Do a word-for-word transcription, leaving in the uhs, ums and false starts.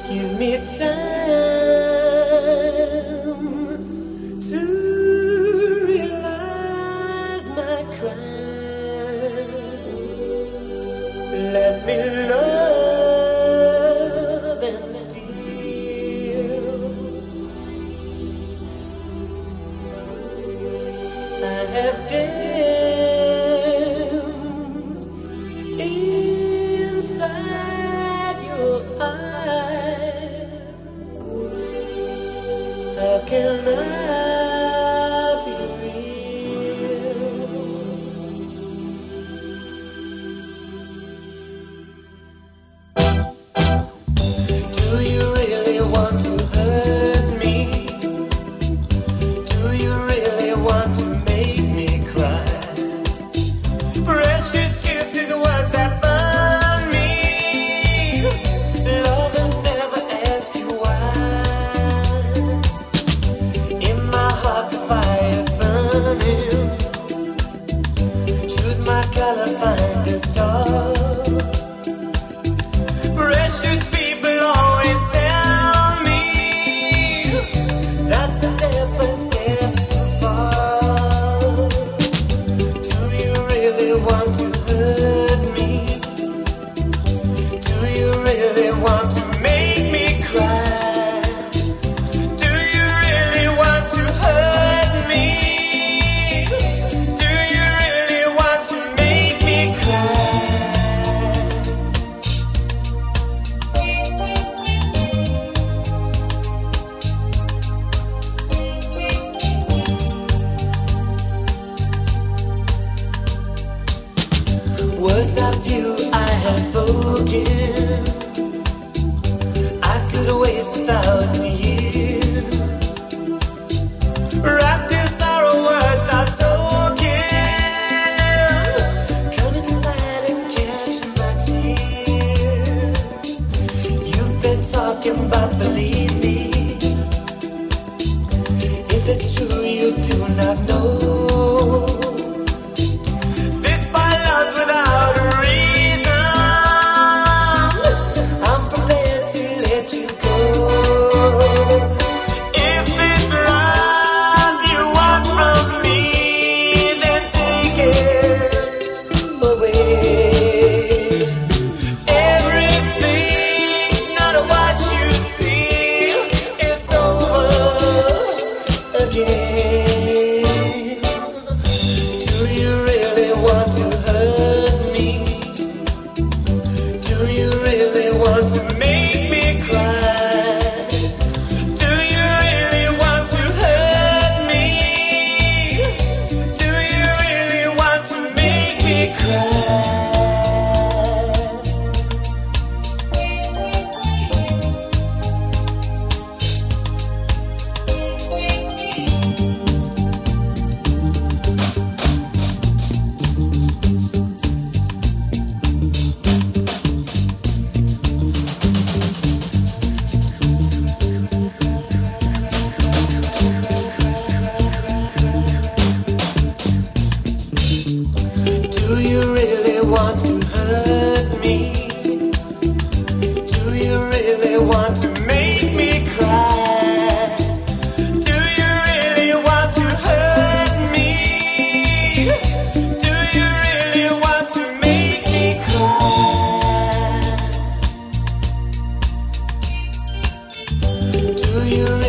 Give me time to realize my crime. Let me love and steal. I have danced inside your eyes. How can I be real? Do you really want to hurt me? Do you really want to make me cry? Precious kisses, words that burn me. Lovers never ask you why. In my heart the fire's burning. Choose my color, find a star. Precious people always tell me that's a step, a step too far. Do you really want to hurt me? Do you really want to make me cry? Do you really want to hurt me? Do you really want to make me cry? Words of you I have spoken. I could waste a thousand years. Wrapped in sorrow, words are token. Come inside and catch my tears. You've been talking, but believe me, if it's true you do not know. This by love's without a reason. I'm prepared to let you go. If it's love you want from me, then take it away. Everything's not what you see. It's over again. Do you really want to hurt me? Do you really want to make me cry? Do you really want to hurt me? Do you really want to make me cry? Do you really want to hurt me? Do you really want to make me cry? Do you really want to hurt me? Do you really want to make me cry? Do you